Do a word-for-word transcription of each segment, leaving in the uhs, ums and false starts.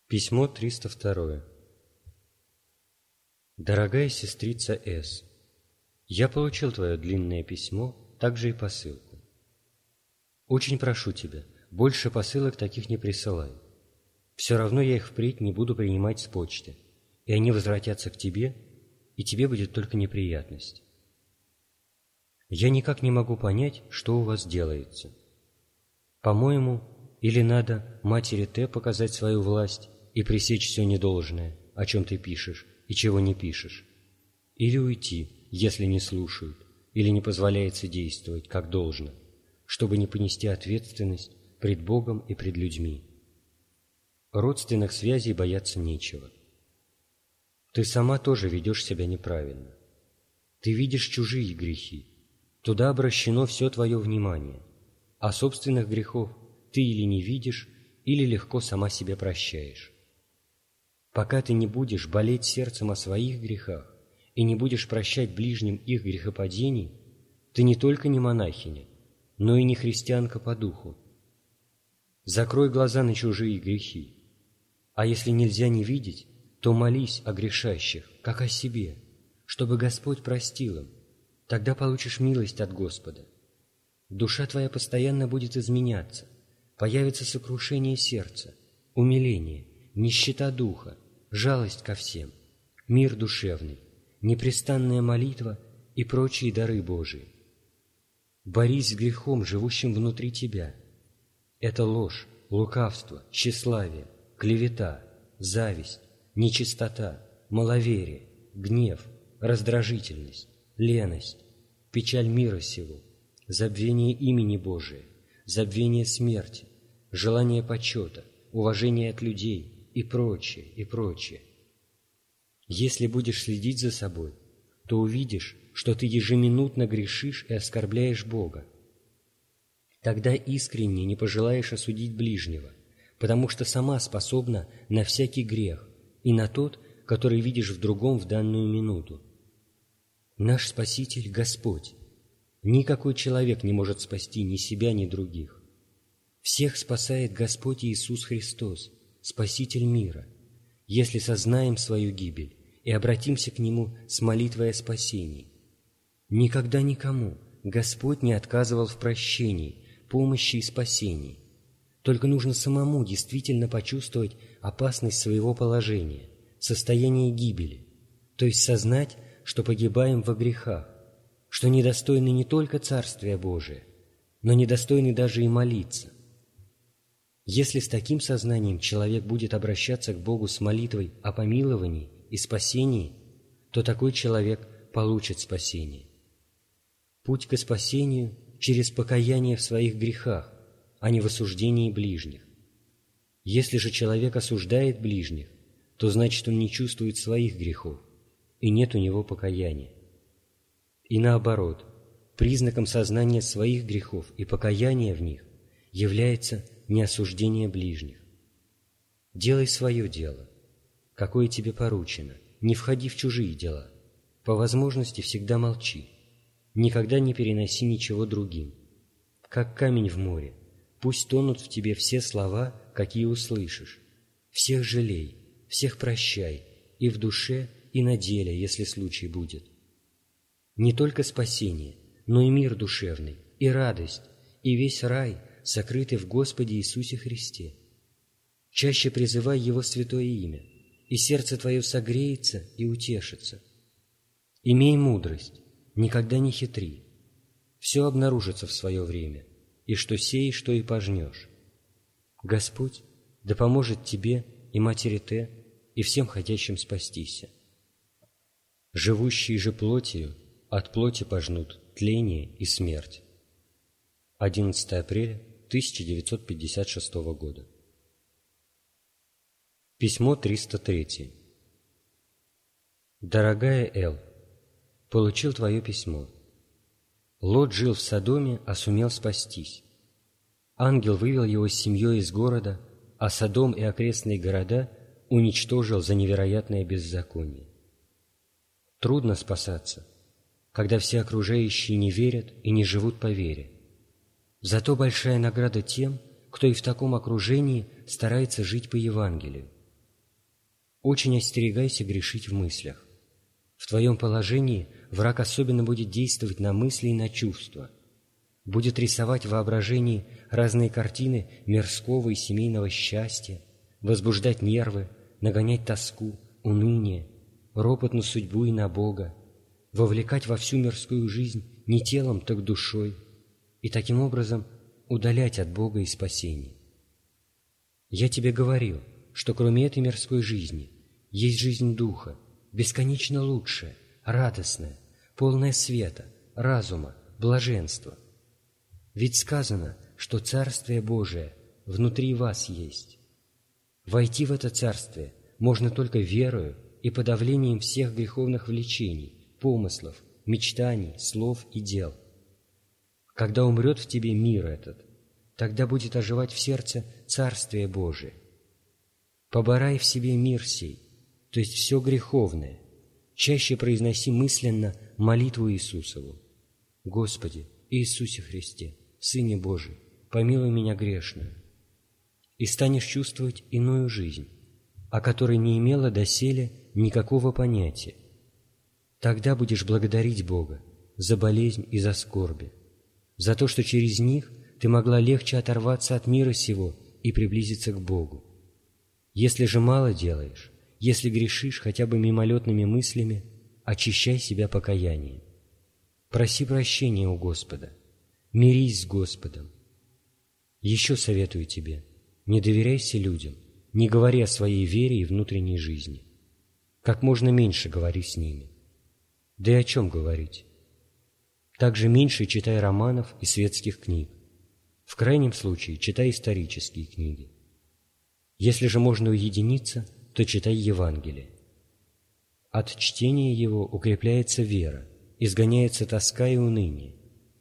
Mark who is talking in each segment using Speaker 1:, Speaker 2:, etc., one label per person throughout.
Speaker 1: Письмо триста второе. Дорогая сестрица С., я получил твое длинное письмо, также и посылку. Очень прошу тебя, больше посылок таких не присылай. Все равно я их впредь не буду принимать с почты, и они возвратятся к тебе, и тебе будет только неприятность. Я никак не могу понять, что у вас делается. По-моему, или надо матери Т показать свою власть и пресечь все недолжное, о чем ты пишешь и чего не пишешь, или уйти, если не слушают, или не позволяется действовать, как должно, чтобы не понести ответственность пред Богом и пред людьми. Родственных связей бояться нечего. Ты сама тоже ведешь себя неправильно. Ты видишь чужие грехи, туда обращено все твое внимание, а собственных грехов ты или не видишь, или легко сама себе прощаешь. Пока ты не будешь болеть сердцем о своих грехах и не будешь прощать ближним их грехопадений, ты не только не монахиня, но и не христианка по духу. Закрой глаза на чужие грехи, а если нельзя не видеть, то молись о грешащих, как о себе, чтобы Господь простил им, тогда получишь милость от Господа. Душа твоя постоянно будет изменяться, появится сокрушение сердца, умиление, нищета духа, жалость ко всем, мир душевный, непрестанная молитва и прочие дары Божии. Борись с грехом, живущим внутри тебя. Это ложь, лукавство, тщеславие, клевета, зависть, нечистота, маловерие, гнев, раздражительность, леность, печаль мира сего, забвение имени Божия, забвение смерти, желание почета, уважение от людей и прочее, и прочее. Если будешь следить за собой, то увидишь, что ты ежеминутно грешишь и оскорбляешь Бога. Тогда искренне не пожелаешь осудить ближнего, потому что сама способна на всякий грех и на тот, который видишь в другом в данную минуту. Наш Спаситель – Господь. Никакой человек не может спасти ни себя, ни других. Всех спасает Господь Иисус Христос, Спаситель мира, если сознаем свою гибель и обратимся к Нему с молитвой о спасении. Никогда никому Господь не отказывал в прощении, помощи и спасении. Только нужно самому действительно почувствовать опасность своего положения, состояние гибели, то есть сознать, что погибаем во грехах, что недостойны не только Царствия Божия, но недостойны даже и молиться. Если с таким сознанием человек будет обращаться к Богу с молитвой о помиловании и спасении, то такой человек получит спасение. Путь к спасению через покаяние в своих грехах, а не в осуждении ближних. Если же человек осуждает ближних, то значит он не чувствует своих грехов, и нет у него покаяния. И наоборот, признаком сознания своих грехов и покаяния в них является не осуждение ближних. Делай свое дело, какое тебе поручено, не входи в чужие дела, по возможности всегда молчи, никогда не переноси ничего другим. Как камень в море, пусть тонут в тебе все слова, какие услышишь. Всех жалей, всех прощай, и в душе, и на деле, если случай будет. Не только спасение, но и мир душевный, и радость, и весь рай сокрыты в Господе Иисусе Христе. Чаще призывай Его святое имя, и сердце твое согреется и утешится. Имей мудрость, никогда не хитри. Все обнаружится в свое время, и что сеешь, то и пожнешь. Господь да поможет тебе и матери Т, и всем хотящим спастися. Живущие же плотью от плоти пожнут тление и смерть. одиннадцатое апреля тысяча девятьсот пятьдесят шестого года. Письмо триста три. Дорогая Л., получил твое письмо. Лот жил в Содоме, а сумел спастись. Ангел вывел его с семьей из города, а Содом и окрестные города уничтожил за невероятное беззаконие. Трудно спасаться, когда все окружающие не верят и не живут по вере. Зато большая награда тем, кто и в таком окружении старается жить по Евангелию. Очень остерегайся грешить в мыслях. В твоем положении враг особенно будет действовать на мысли и на чувства, будет рисовать в воображении разные картины мирского и семейного счастья, возбуждать нервы, нагонять тоску, уныние, ропот на судьбу и на Бога, вовлекать во всю мирскую жизнь не телом, так душой, и таким образом удалять от Бога и спасения. Я тебе говорил, что кроме этой мирской жизни есть жизнь Духа, бесконечно лучшая, радостная, полная света, разума, блаженства. Ведь сказано, что Царствие Божие внутри вас есть. Войти в это Царствие можно только верою и подавлением всех греховных влечений, помыслов, мечтаний, слов и дел. Когда умрет в тебе мир этот, тогда будет оживать в сердце Царствие Божие. Поборай в себе мир сей, то есть все греховное. Чаще произноси мысленно молитву Иисусову. Господи, Иисусе Христе, Сыне Божий, помилуй меня грешную. И станешь чувствовать иную жизнь, о которой не имела доселе никакого понятия. Тогда будешь благодарить Бога за болезнь и за скорби, за то, что через них ты могла легче оторваться от мира сего и приблизиться к Богу. Если же мало делаешь, если грешишь хотя бы мимолетными мыслями, очищай себя покаянием. Проси прощения у Господа, мирись с Господом. Еще советую тебе, не доверяйся людям, не говори о своей вере и внутренней жизни. Как можно меньше говори с ними. Да и о чем говорить? Также меньше читай романов и светских книг. В крайнем случае читай исторические книги. Если же можно уединиться, то читай Евангелие. От чтения его укрепляется вера, изгоняется тоска и уныние.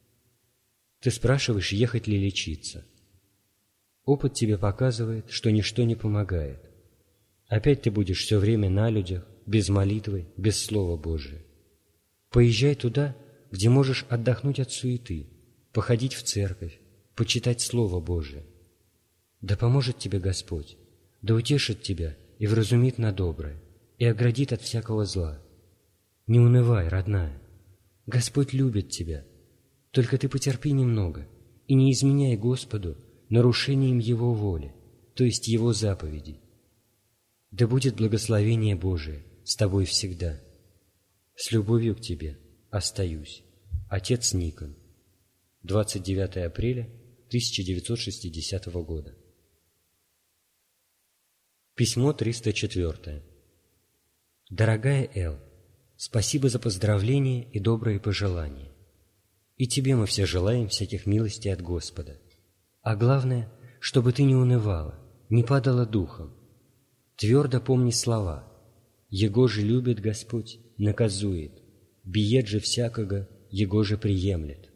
Speaker 1: Ты спрашиваешь, ехать ли лечиться. Опыт тебе показывает, что ничто не помогает. Опять ты будешь все время на людях, без молитвы, без Слова Божия. Поезжай туда, где можешь отдохнуть от суеты, походить в церковь, почитать Слово Божие. Да поможет тебе Господь, да утешит тебя и вразумит на доброе, и оградит от всякого зла. Не унывай, родная. Господь любит тебя. Только ты потерпи немного и не изменяй Господу нарушением Его воли, то есть Его заповедей. Да будет благословение Божие с тобой всегда. С любовью к тебе остаюсь. Отец Никон. двадцать девятое апреля тысяча девятьсот шестидесятого года. Письмо триста четвёртое. Дорогая Эл, спасибо за поздравления и добрые пожелания. И тебе мы все желаем всяких милостей от Господа. А главное, чтобы ты не унывала, не падала духом. Твердо помни слова: «Его же любит Господь, наказует, биет же всякого, Его же приемлет».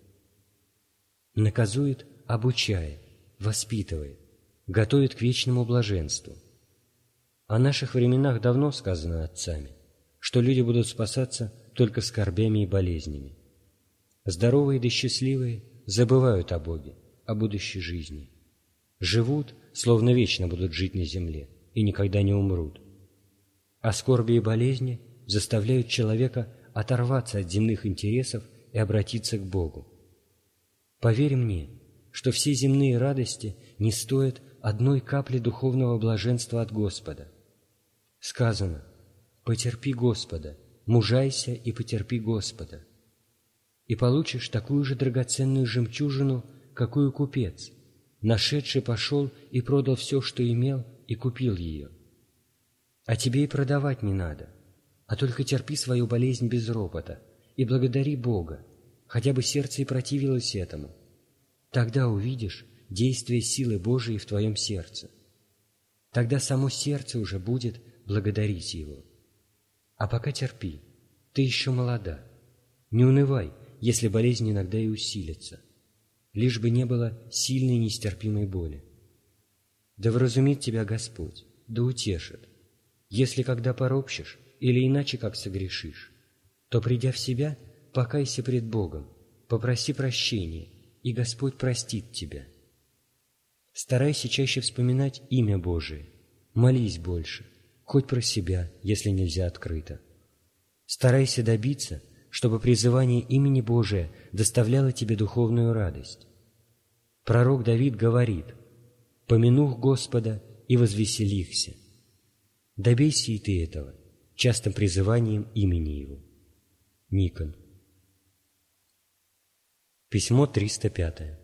Speaker 1: Наказует, обучая, воспитывает, готовит к вечному блаженству. О наших временах давно сказано отцами, что люди будут спасаться только скорбями и болезнями. Здоровые да счастливые забывают о Боге, о будущей жизни. Живут, словно вечно будут жить на земле, и никогда не умрут. А скорби и болезни заставляют человека оторваться от земных интересов и обратиться к Богу. Поверь мне, что все земные радости не стоят одной капли духовного блаженства от Господа. Сказано: «Потерпи Господа, мужайся и потерпи Господа». И получишь такую же драгоценную жемчужину, какую купец, нашедший, пошел и продал все, что имел, и купил ее. А тебе и продавать не надо, а только терпи свою болезнь без ропота и благодари Бога, хотя бы сердце и противилось этому. Тогда увидишь действие силы Божией в твоем сердце. Тогда само сердце уже будет благодарить Его. А пока терпи, ты еще молода. Не унывай, если болезнь иногда и усилится, лишь бы не было сильной нестерпимой боли. Да вразумит тебя Господь, да утешит. Если когда поропщешь или иначе как согрешишь, то, придя в себя, покайся пред Богом, попроси прощения, и Господь простит тебя. Старайся чаще вспоминать имя Божие, молись больше, хоть про себя, если нельзя открыто. Старайся добиться, чтобы призывание имени Божия доставляло тебе духовную радость. Пророк Давид говорит: «Помянух Господа и возвеселихся». Добейся и ты этого частым призыванием имени Его. Никон. Письмо триста пятое.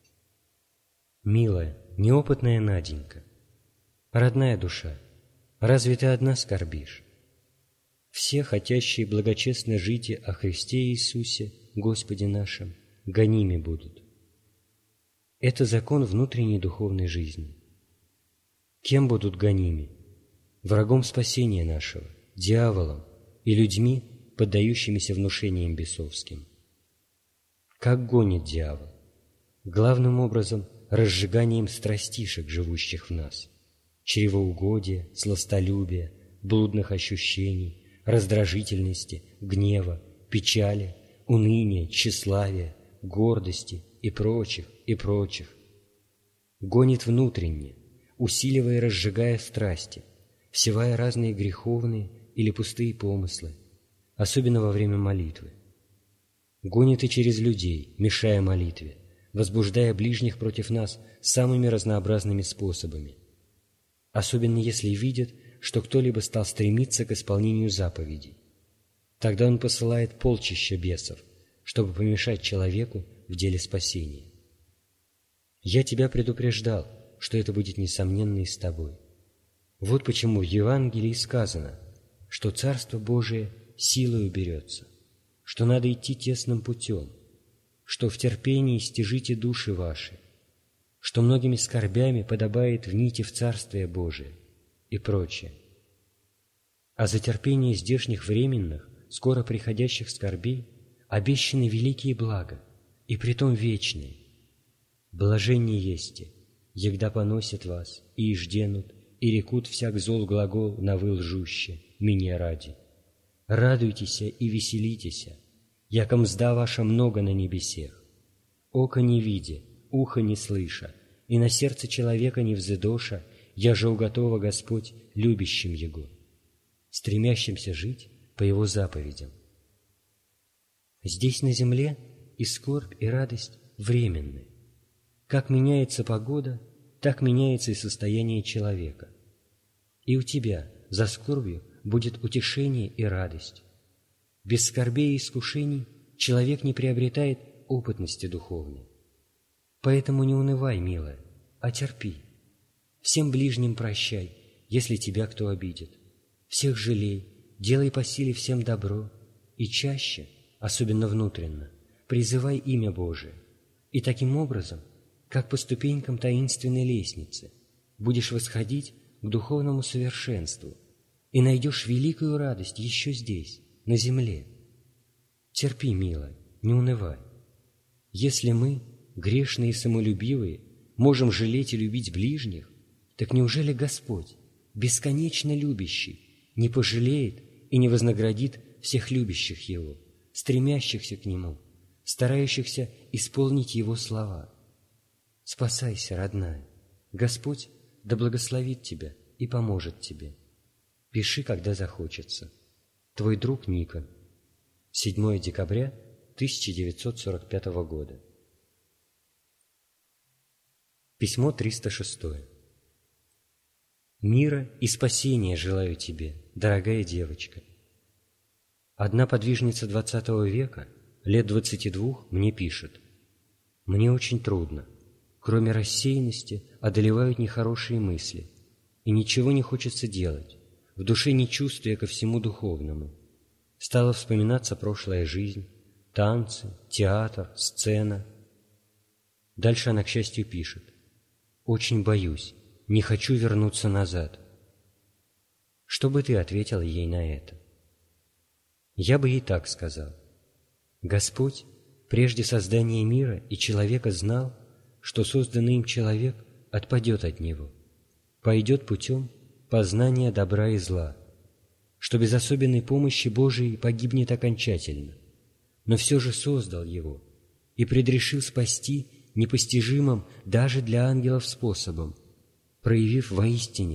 Speaker 1: Милая, неопытная Наденька, родная душа, разве ты одна скорбишь? Все, хотящие благочестно жить о Христе Иисусе, Господе нашем, гоними будут. Это закон внутренней духовной жизни. Кем будут гоними? Врагом спасения нашего, дьяволом и людьми, поддающимися внушениям бесовским. Как гонит дьявол? Главным образом разжиганием страстишек, живущих в нас, чревоугодия, сластолюбия, блудных ощущений, раздражительности, гнева, печали, уныния, тщеславия, гордости и прочих, и прочих. Гонит внутренне, усиливая и разжигая страсти, всевая разные греховные или пустые помыслы, особенно во время молитвы. Гонит и через людей, мешая молитве, возбуждая ближних против нас самыми разнообразными способами, особенно если видит, что кто-либо стал стремиться к исполнению заповедей. Тогда он посылает полчища бесов, чтобы помешать человеку в деле спасения. Я тебя предупреждал, что это будет несомненно и с тобой. Вот почему в Евангелии сказано, что Царство Божие силою берется, что надо идти тесным путем, что в терпении стяжите души ваши, что многими скорбями подобает внийти в Царствие Божие и прочее. А за терпение здешних временных, скоро приходящих скорбей обещаны великие блага, и притом вечные. Блаженнее есте, егда поносят вас, и ижденут, и рекут всяк зол глагол на вы лжуще, меня ради. Радуйтесь и веселитесь, яко мзда ваша много на небесех. Око не видя, ухо не слыша, и на сердце человека не взыдоша, я же уготова Господь любящим Его, стремящимся жить по Его заповедям. Здесь на земле и скорбь, и радость временны. Как меняется погода, так меняется и состояние человека. И у тебя за скорбью будет утешение и радость. Без скорбей и искушений человек не приобретает опытности духовной. Поэтому не унывай, милая, а терпи. Всем ближним прощай, если тебя кто обидит. Всех жалей, делай по силе всем добро, и чаще, особенно внутренно, призывай имя Божие. И таким образом, как по ступенькам таинственной лестницы, будешь восходить к духовному совершенству и найдешь великую радость еще здесь, на земле. Терпи, милая, не унывай. Если мы, грешные и самолюбивые, можем жалеть и любить ближних, так неужели Господь, бесконечно любящий, не пожалеет и не вознаградит всех любящих Его, стремящихся к Нему, старающихся исполнить Его слова? Спасайся, родная, Господь да благословит тебя и поможет тебе. Пиши, когда захочется. Твой друг Никон. седьмое декабря тысяча девятьсот сорок пятого года. Письмо триста шестое. Мира и спасения желаю тебе, дорогая девочка. Одна подвижница двадцатого века, лет двадцати двух, мне пишет: «Мне очень трудно. Кроме рассеянности одолевают нехорошие мысли, и ничего не хочется делать, в душе не чувствуя ко всему духовному. Стала вспоминаться прошлая жизнь, танцы, театр, сцена». Дальше она, к счастью, пишет: «Очень боюсь, не хочу вернуться назад». Что бы ты ответил ей на это? Я бы ей так сказал: Господь прежде создания мира и человека знал, что созданный им человек отпадет от него, пойдет путем познания добра и зла, что без особенной помощи Божией погибнет окончательно, но все же создал его и предрешил спасти непостижимым даже для ангелов способом, проявив воистине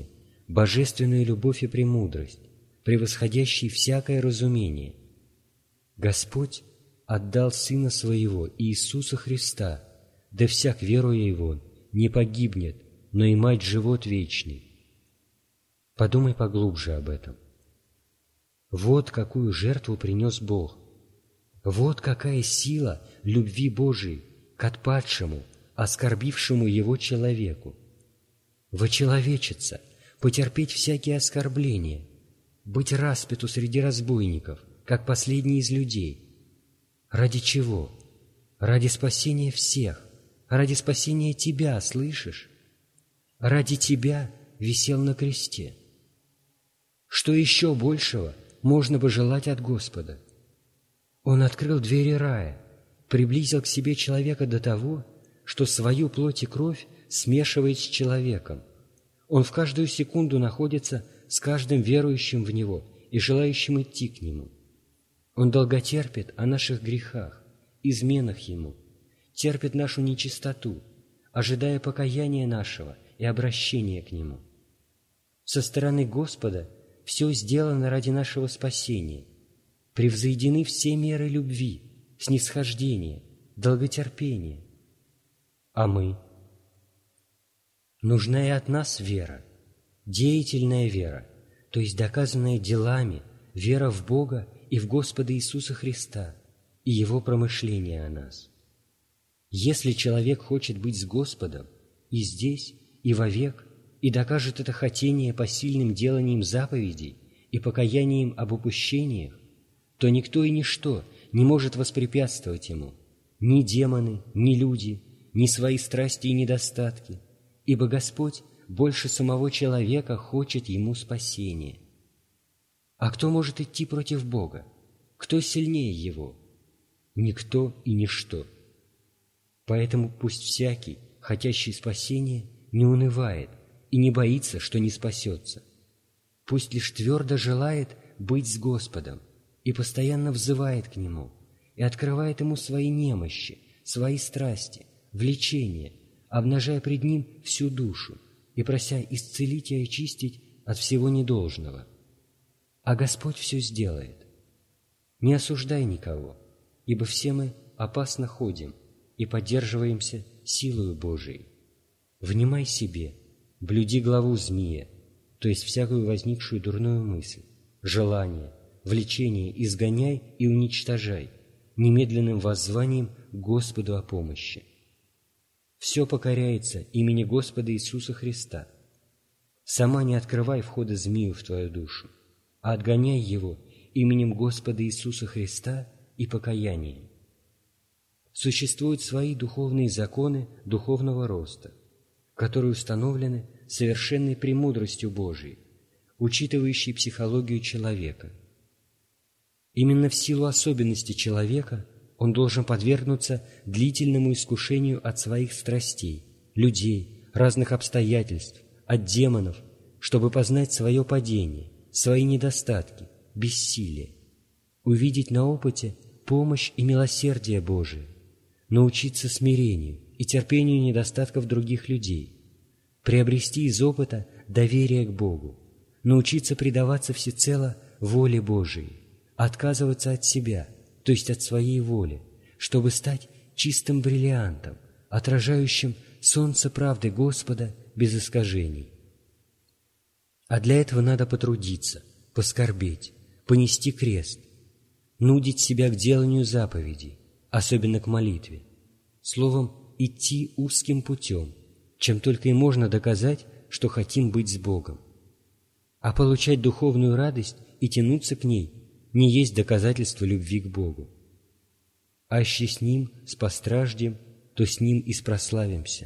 Speaker 1: божественную любовь и премудрость, превосходящий всякое разумение. Господь отдал Сына Своего, Иисуса Христа, да всяк, веруя Его, не погибнет, но имать живот вечный. Подумай поглубже об этом. Вот какую жертву принес Бог. Вот какая сила любви Божией к отпадшему, оскорбившему Его человеку. Вочеловечиться, потерпеть всякие оскорбления, быть распяту среди разбойников, как последний из людей. Ради чего? Ради спасения всех, ради спасения тебя, слышишь? Ради тебя висел на кресте. Что еще большего можно бы желать от Господа? Он открыл двери рая, приблизил к себе человека до того, что свою плоть и кровь смешивает с человеком. Он в каждую секунду находится с каждым верующим в Него и желающим идти к Нему. Он долготерпит о наших грехах, изменах Ему, терпит нашу нечистоту, ожидая покаяния нашего и обращения к Нему. Со стороны Господа все сделано ради нашего спасения, превзойдены все меры любви, снисхождения, долготерпения. А мы? Нужна и от нас вера, деятельная вера, то есть доказанная делами, вера в Бога и в Господа Иисуса Христа и Его промышления о нас. Если человек хочет быть с Господом и здесь, и вовек, и докажет это хотение посильным деланием заповедей и покаянием об упущениях, то никто и ничто не может воспрепятствовать ему, ни демоны, ни люди, ни свои страсти и недостатки, ибо Господь больше самого человека хочет ему спасения. А кто может идти против Бога? Кто сильнее Его? Никто и ничто. Поэтому пусть всякий, хотящий спасения, не унывает и не боится, что не спасется. Пусть лишь твердо желает быть с Господом и постоянно взывает к Нему и открывает Ему свои немощи, свои страсти, влечения, обнажая пред Ним всю душу и прося исцелить и очистить от всего недолжного. А Господь все сделает. Не осуждай никого, ибо все мы опасно ходим и поддерживаемся силою Божией. Внимай себе, блюди главу змея, то есть всякую возникшую дурную мысль, желание, влечение изгоняй и уничтожай немедленным воззванием к Господу о помощи. Все покоряется имени Господа Иисуса Христа. Сама не открывай входа змею в твою душу, а отгоняй его именем Господа Иисуса Христа и покаянием. Существуют свои духовные законы духовного роста, которые установлены совершенной премудростью Божией, учитывающей психологию человека. Именно в силу особенностей человека он должен подвергнуться длительному искушению от своих страстей, людей, разных обстоятельств, от демонов, чтобы познать свое падение, свои недостатки, бессилие, увидеть на опыте помощь и милосердие Божие, научиться смирению и терпению недостатков других людей, приобрести из опыта доверие к Богу, научиться предаваться всецело воле Божией, отказываться от себя, то есть от своей воли, чтобы стать чистым бриллиантом, отражающим солнце правды Господа без искажений. А для этого надо потрудиться, поскорбеть, понести крест, нудить себя к деланию заповедей, особенно к молитве, словом, идти узким путем, чем только и можно доказать, что хотим быть с Богом. А получать духовную радость и тянуться к ней не есть доказательство любви к Богу. Аще с Ним спостраждем, то с Ним и спрославимся.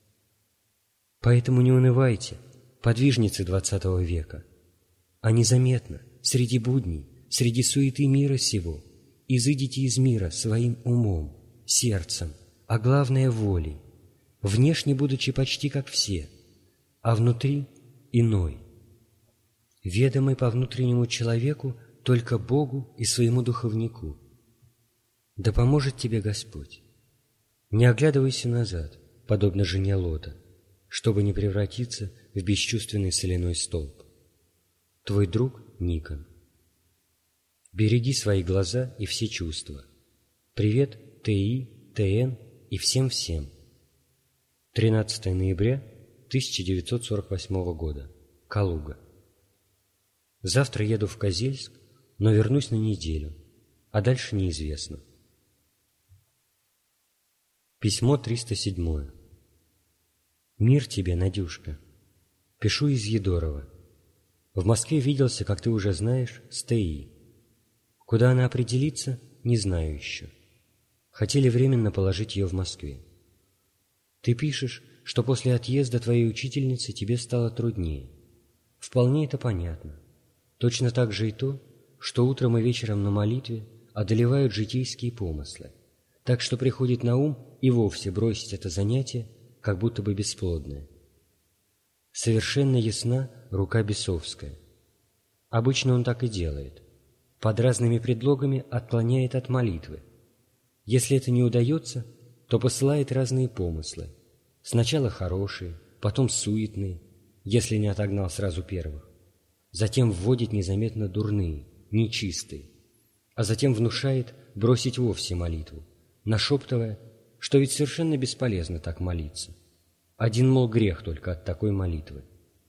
Speaker 1: Поэтому не унывайте, подвижницы двадцатого века, а незаметно, среди будней, среди суеты мира сего, изыдите из мира своим умом, сердцем, а главное волей, внешне будучи почти как все, а внутри иной, ведомый по внутреннему человеку только Богу и своему духовнику. Да поможет тебе Господь. Не оглядывайся назад, подобно жене Лота, чтобы не превратиться в бесчувственный соляной столб. Твой друг Никон. Береги свои глаза и все чувства. Привет ТИ, ТН и всем-всем. тринадцатое ноября тысяча девятьсот сорок восьмого года. Калуга. Завтра еду в Козельск, но вернусь на неделю, а дальше неизвестно. Письмо триста седьмое. Мир тебе, Надюшка. Пишу из Едорова. В Москве виделся, как ты уже знаешь, с ТИ. Куда она определится, не знаю еще. Хотели временно положить ее в Москве. Ты пишешь, что после отъезда твоей учительницы тебе стало труднее. Вполне это понятно. Точно так же и то, что утром и вечером на молитве одолевают житейские помыслы, так что приходит на ум и вовсе бросить это занятие, как будто бы бесплодное. Совершенно ясна рука бесовская. Обычно он так и делает. Под разными предлогами отклоняет от молитвы. Если это не удается, то посылает разные помыслы. Сначала хорошие, потом суетные, если не отогнал сразу первых. Затем вводит незаметно дурные, нечистые, а затем внушает бросить вовсе молитву, нашептывая, что ведь совершенно бесполезно так молиться. Один, мол, грех только от такой молитвы.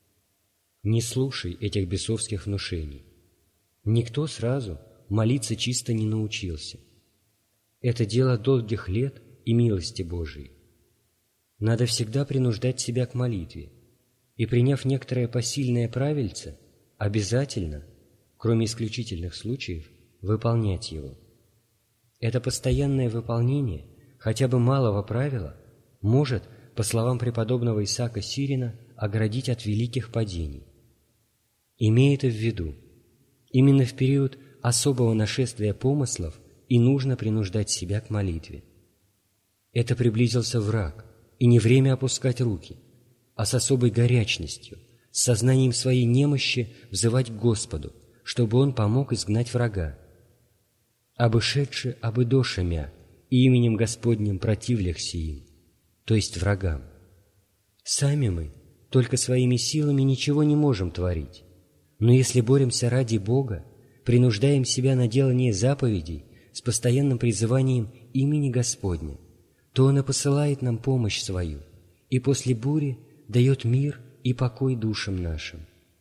Speaker 1: Не слушай этих бесовских внушений. Никто сразу молиться чисто не научился. Это дело долгих лет и милости Божией. Надо всегда принуждать себя к молитве, и, приняв некоторое посильное правильце, обязательно, кроме исключительных случаев, выполнять его. Это постоянное выполнение хотя бы малого правила может, по словам преподобного Исаака Сирина, оградить от великих падений. Имея это в виду, именно в период особого нашествия помыслов и нужно принуждать себя к молитве. Это приблизился враг, и не время опускать руки, а с особой горячностью, с сознанием своей немощи взывать к Господу, чтобы Он помог изгнать врага. «Абы шедши, абы доша мя, и именем Господним противлях сиим», то есть врагам. Сами мы только своими силами ничего не можем творить, но если боремся ради Бога, принуждаем себя на делание заповедей с постоянным призыванием имени Господня, то Он и посылает нам помощь свою, и после бури дает мир и покой душам нашим.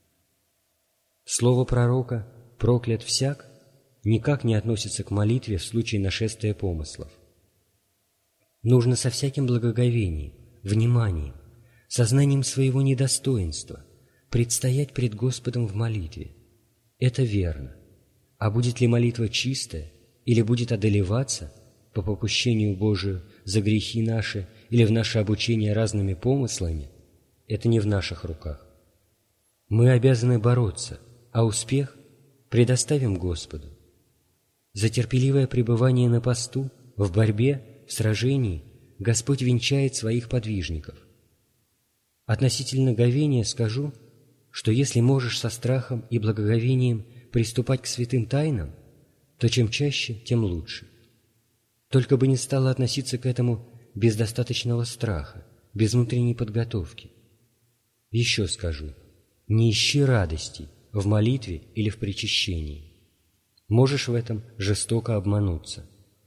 Speaker 1: Слово пророка «проклят всяк» никак не относится к молитве в случае нашествия помыслов. Нужно со всяким благоговением, вниманием, сознанием своего недостоинства предстоять пред Господом в молитве. Это верно. А будет ли молитва чистая, или будет одолеваться по попущению Божию за грехи наши или в наше обучение разными помыслами, это не в наших руках. Мы обязаны бороться, а успех предоставим Господу. За терпеливое пребывание на посту, в борьбе, в сражении Господь венчает своих подвижников. Относительно говения скажу, что если можешь со страхом и благоговением приступать к святым тайнам, то чем чаще, тем лучше. Только бы не стало относиться к этому без достаточного страха, без внутренней подготовки. Еще скажу, не ищи радостей в молитве или в причащении. Можешь в этом жестоко обмануться.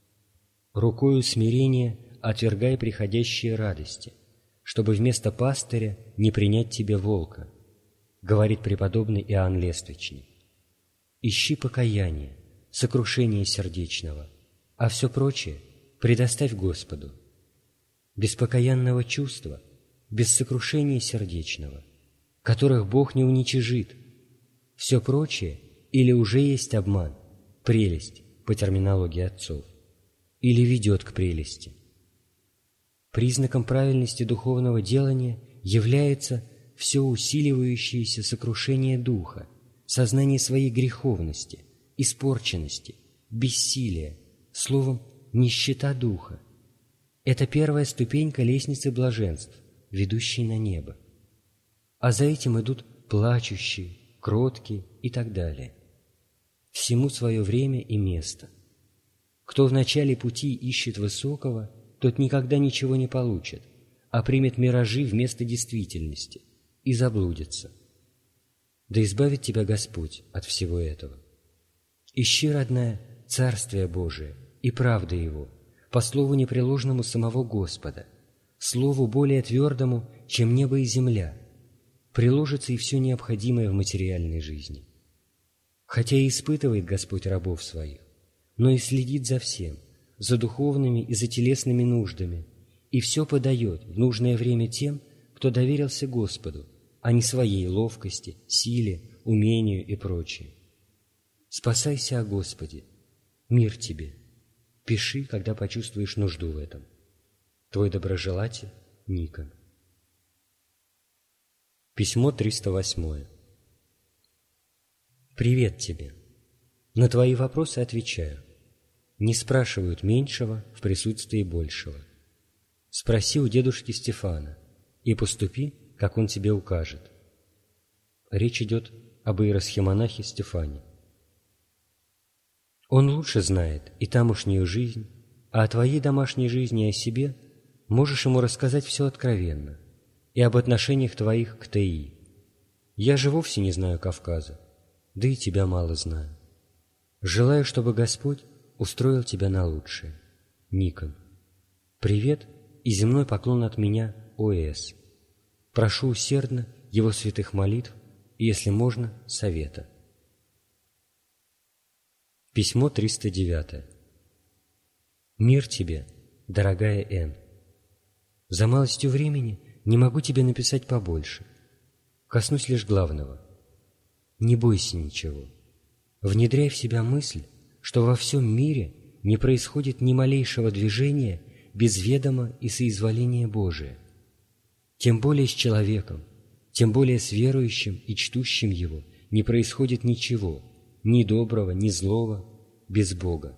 Speaker 1: Рукою смирения отвергай приходящие радости, чтобы вместо пастыря не принять тебе волка, говорит преподобный Иоанн Лествичник. Ищи покаяние, сокрушение сердечного, а все прочее предоставь Господу. Без покаянного чувства, без сокрушения сердечного, которых Бог не уничижит, все прочее или уже есть обман, прелесть по терминологии отцов, или ведет к прелести. Признаком правильности духовного делания является все усиливающееся сокрушение духа, сознание своей греховности, испорченности, бессилия, словом, нищета духа. Это первая ступенька лестницы блаженств, ведущей на небо. А за этим идут плачущие, кроткие и так далее. Всему свое время и место. Кто в начале пути ищет высокого, тот никогда ничего не получит, а примет миражи вместо действительности и заблудится. Да избавит тебя Господь от всего этого. Ищи, родная, Царствие Божие и правды Его, по слову непреложному самого Господа, слову более твердому, чем небо и земля, приложится и все необходимое в материальной жизни. Хотя и испытывает Господь рабов Своих, но и следит за всем, за духовными и за телесными нуждами, и все подает в нужное время тем, кто доверился Господу, а не своей ловкости, силе, умению и прочее. Спасайся о Господе, мир тебе. Пиши, когда почувствуешь нужду в этом. Твой доброжелатель Никон. Письмо триста восемь. Привет тебе. На твои вопросы отвечаю. Не спрашивают меньшего в присутствии большего. Спроси у дедушки Стефана и поступи, как он тебе укажет. Речь идет об иеросхимонахе Стефане. Он лучше знает и тамошнюю жизнь, а о твоей домашней жизни и о себе можешь ему рассказать все откровенно, и об отношениях твоих к Теи. Я же вовсе не знаю Кавказа, да и тебя мало знаю. Желаю, чтобы Господь устроил тебя на лучшее. Никон. Привет и земной поклон от меня, О С. Прошу усердно его святых молитв и, если можно, совета. Письмо триста девять. Мир тебе, дорогая Н. За малостью времени не могу тебе написать побольше. Коснусь лишь главного. Не бойся ничего. Внедряй в себя мысль, что во всем мире не происходит ни малейшего движения без ведома и соизволения Божия. Тем более с человеком, тем более с верующим и чтущим Его не происходит ничего, ни доброго, ни злого, без Бога.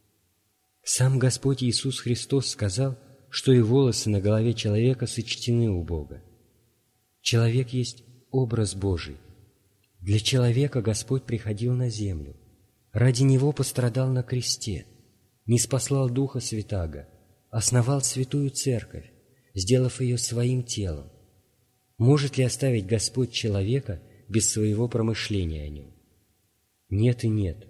Speaker 1: Сам Господь Иисус Христос сказал, что и волосы на голове человека сочтены у Бога. Человек есть образ Божий. Для человека Господь приходил на землю, ради него пострадал на кресте, ниспослал Духа Святаго, основал святую церковь, сделав ее своим телом. Может ли оставить Господь человека без своего промышления о нем? Нет и нет.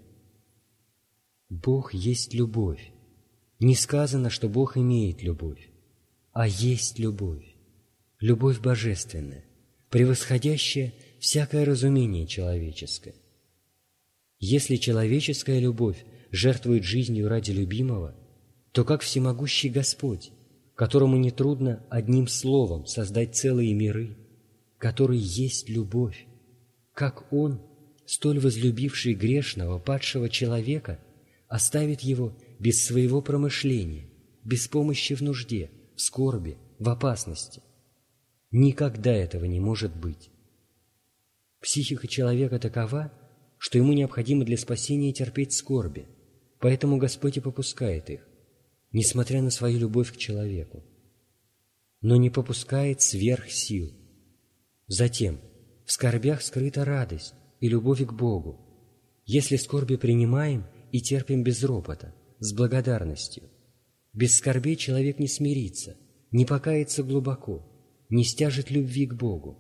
Speaker 1: Бог есть любовь. Не сказано, что Бог имеет любовь, а есть любовь. Любовь божественная, превосходящая всякое разумение человеческое. Если человеческая любовь жертвует жизнью ради любимого, то как всемогущий Господь, которому нетрудно одним словом создать целые миры, который есть любовь, как Он, столь возлюбивший грешного, падшего человека, оставит его без своего промышления, без помощи в нужде, в скорби, в опасности? Никогда этого не может быть. Психика человека такова, что ему необходимо для спасения терпеть скорби, поэтому Господь и попускает их, несмотря на свою любовь к человеку, но не попускает сверх сил. Затем в скорбях скрыта радость и любовь к Богу. Если скорби принимаем и терпим без ропота, с благодарностью, без скорбей человек не смирится, не покается глубоко, не стяжет любви к Богу.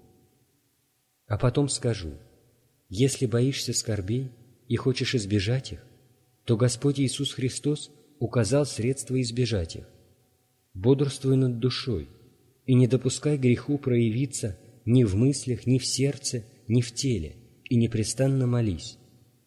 Speaker 1: А потом скажу, если боишься скорбей и хочешь избежать их, то Господь Иисус Христос указал средства избежать их. Бодрствуй над душой и не допускай греху проявиться ни в мыслях, ни в сердце, ни в теле, и непрестанно молись.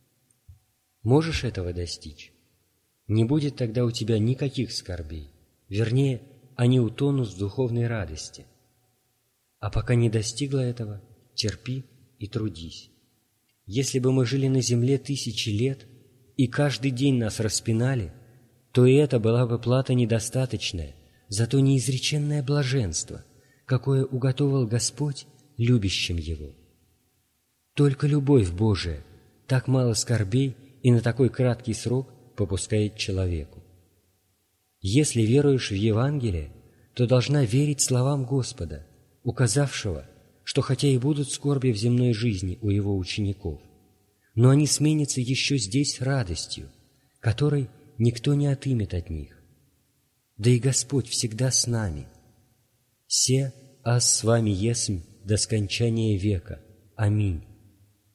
Speaker 1: Можешь этого достичь? Не будет тогда у тебя никаких скорбей, вернее, они утонут в духовной радости. А пока не достигла этого, терпи и трудись. Если бы мы жили на земле тысячи лет, и каждый день нас распинали, то и это была бы плата недостаточная за то неизреченное блаженство, какое уготовил Господь любящим Его. Только любовь Божия так мало скорбей и на такой краткий срок попускает человеку. Если веруешь в Евангелие, то должна верить словам Господа, указавшего, что хотя и будут скорби в земной жизни у Его учеников, но они сменятся еще здесь радостью, которой никто не отымет от них. Да и Господь всегда с нами. «Се аз с вами есмь до скончания века. Аминь».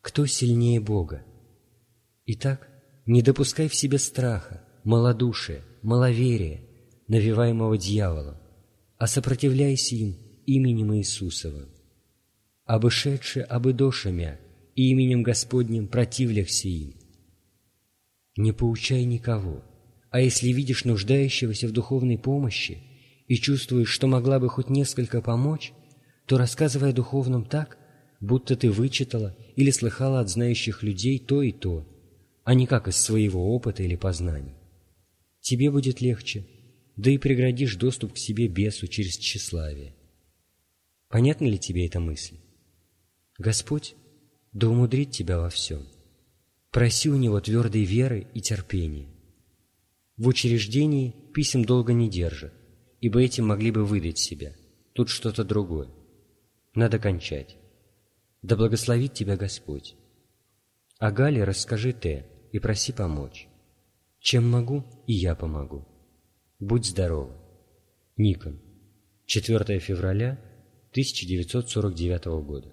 Speaker 1: Кто сильнее Бога? Итак, не допускай в себе страха, малодушия, маловерия, навеваемого дьяволом, а сопротивляйся им именем Иисусовым. Обышедше обыдошамя, и именем Господним противляхся им. Не поучай никого, а если видишь нуждающегося в духовной помощи и чувствуешь, что могла бы хоть несколько помочь, то рассказывай о духовном так, будто ты вычитала или слыхала от знающих людей то и то, а не как из своего опыта или познаний. Тебе будет легче, да и преградишь доступ к себе бесу через тщеславие. Понятна ли тебе эта мысль? Господь да умудрит тебя во всем. Проси у Него твердой веры и терпения. В учреждении писем долго не держат, ибо этим могли бы выдать себя. Тут что-то другое. Надо кончать. Да благословит тебя Господь. А Гале расскажи ты и проси помочь. Чем могу, и я помогу. Будь здорова. Никон. четвёртое февраля тысяча девятьсот сорок девятого года.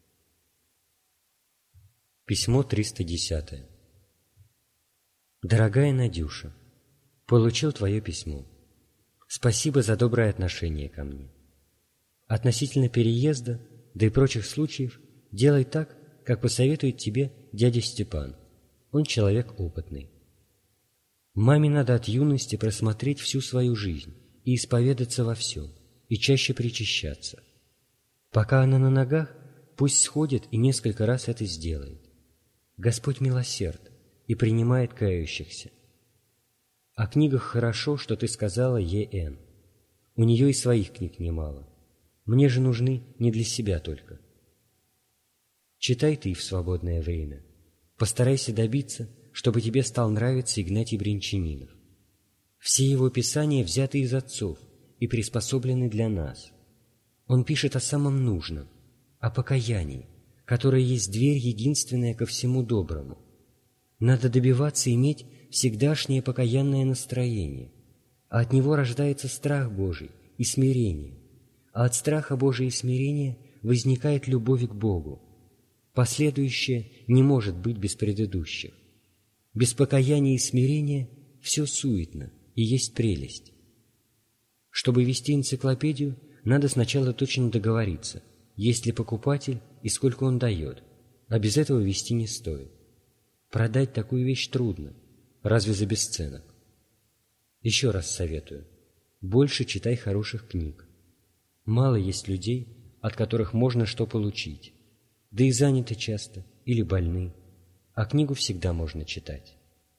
Speaker 1: Письмо триста десятое. Дорогая Надюша, получил твое письмо. Спасибо за доброе отношение ко мне. Относительно переезда, да и прочих случаев, делай так, как посоветует тебе дядя Степан. Он человек опытный. Маме надо от юности просмотреть всю свою жизнь и исповедаться во всем, и чаще причащаться. Пока она на ногах, пусть сходит и несколько раз это сделает. Господь милосерд и принимает кающихся. О книгах хорошо, что ты сказала Е.Н. У нее и своих книг немало. Мне же нужны не для себя только. Читай ты в свободное время. Постарайся добиться, чтобы тебе стал нравиться Игнатий Брянчанинов. Все его писания взяты из отцов и приспособлены для нас. Он пишет о самом нужном, о покаянии, которое есть дверь единственная ко всему доброму. Надо добиваться иметь всегдашнее покаянное настроение, а от него рождается страх Божий и смирение, а от страха Божия и смирения возникает любовь к Богу. Последующее не может быть без предыдущих. Без покаяния и смирения все суетно и есть прелесть. Чтобы вести энциклопедию, надо сначала точно договориться, есть ли покупатель и сколько он дает, а без этого вести не стоит. Продать такую вещь трудно, разве за бесценок. Еще раз советую, больше читай хороших книг. Мало есть людей, от которых можно что получить, да и заняты часто или больны, а книгу всегда можно читать.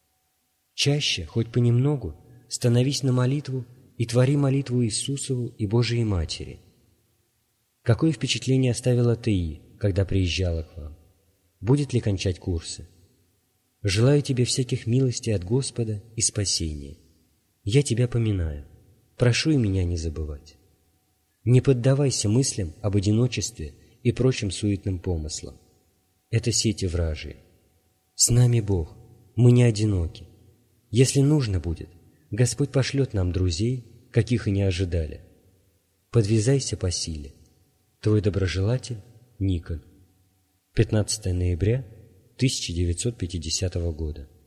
Speaker 1: Чаще, хоть понемногу, становись на молитву и твори молитву Иисусову и Божией Матери. Какое впечатление оставила Ты, когда приезжала к вам? Будет ли кончать курсы? Желаю тебе всяких милостей от Господа и спасения. Я тебя поминаю. Прошу и меня не забывать. Не поддавайся мыслям об одиночестве и прочим суетным помыслам. Это сети вражьи. С нами Бог, мы не одиноки. Если нужно будет, Господь пошлет нам друзей, каких и не ожидали. Подвязайся по силе. Твой доброжелатель Никон. пятнадцатое ноября тысяча девятьсот пятидесятого года.